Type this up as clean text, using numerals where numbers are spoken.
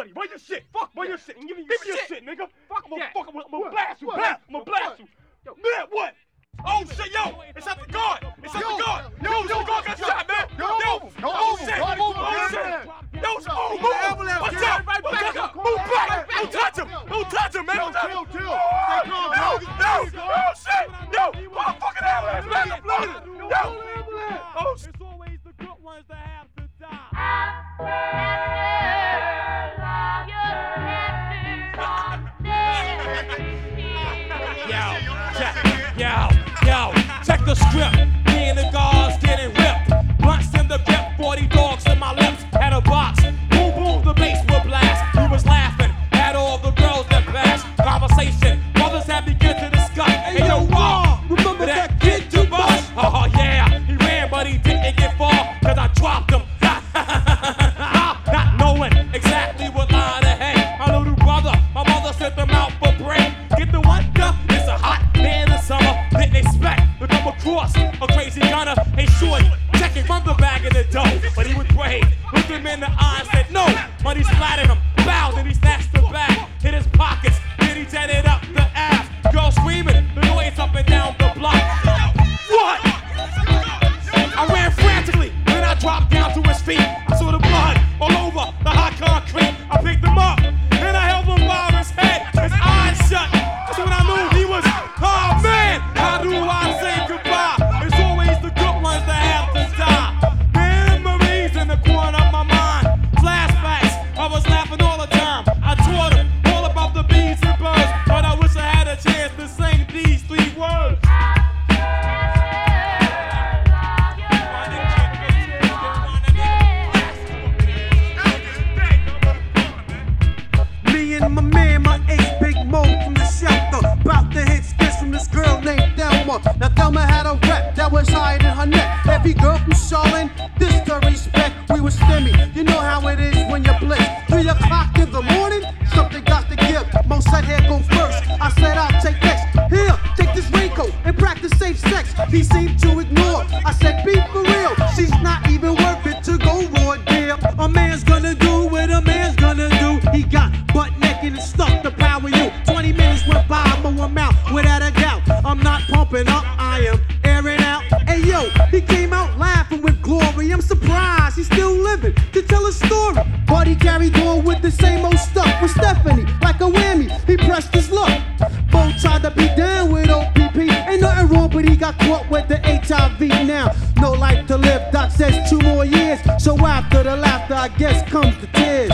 money. Run your shit. Fuck run your shit. Give me your shit, nigga. Fuck I'm that. gonna blast you. I'm gonna blast you. Man, what? Oh shit, yo! It's at the guard! It's at the guard! Yo, the guard got shot, man! Yo! Oh shit! Oh shit! Yo, move! Watch out! Move back! Don't touch him! Don't touch him, man! Chill. Oh shit! Yo! Oh fucking ambulance, man! Yo! Oh shit! It's always the good ones that have to die. Yo, check the script. Me and the guards getting ripped. Blunts in the grip, 40 dogs in my lips. Had a box, boom boom, the bass would blast. We was laughing at all the girls that passed. Conversation, brothers had begun to discuss. Hey yo, Raw, remember that kid to bust? Oh yeah, he ran but he didn't get far, cause I dropped him. Not knowing exactly what line to hang. My little brother, my mother sent them out for break. Get the one duck, it's a hot day in the summer. Didn't expect to come across a crazy gunner. Hey shorty, check it from the bag of the dough. But he was brave, looked him in the eye and said no. Money splattered him, bowed and he snatched the bag. Hit his pockets, then he jetted up the ass. Girl screaming, the noise up and down the block. What? I ran frantically, then I dropped down to his feet. I saw the blood all over the hot concrete. I picked him up, then I held him by his head, his eyes shut. That's when I knew he was, oh man, how do I say goodbye? It's always the good ones that have to die. Memories in the corner of my mind, flashbacks, I was laughing all the time. I taught him all about the bees and birds, but I wish I had a chance to sing these 3 words. Me and my man, my ace, Big Mo from the shelter, about to hit skits from this girl named Thelma. Now Thelma had a rep that was higher than her neck. Every girl from Charlotte, this to respect. We was stimmy, you know how it is when you blitz. 3 o'clock in the morning, something got to give. Mo said, here go first. I said, I'll take next. Here, take this raincoat and practice safe sex. He seemed to ignore. I said, be for real. She's not even worth it to go raw deal. A man's gonna do what a man's gonna do. He got butt naked and stuck to power you. 20 minutes went by, I'm out without a doubt. I'm not pumping up, I am airing out. Hey yo, he came out laughing with glory. I'm surprised he's still living to tell a story. But he carried on with the same old stuff with Stephanie, like a whammy. He pressed his luck. Bo tried to be down with OPP. Ain't nothing wrong, but he got caught with the HIV now. No life to live, Doc says 2 more years. So after the laughter, I guess comes the tears.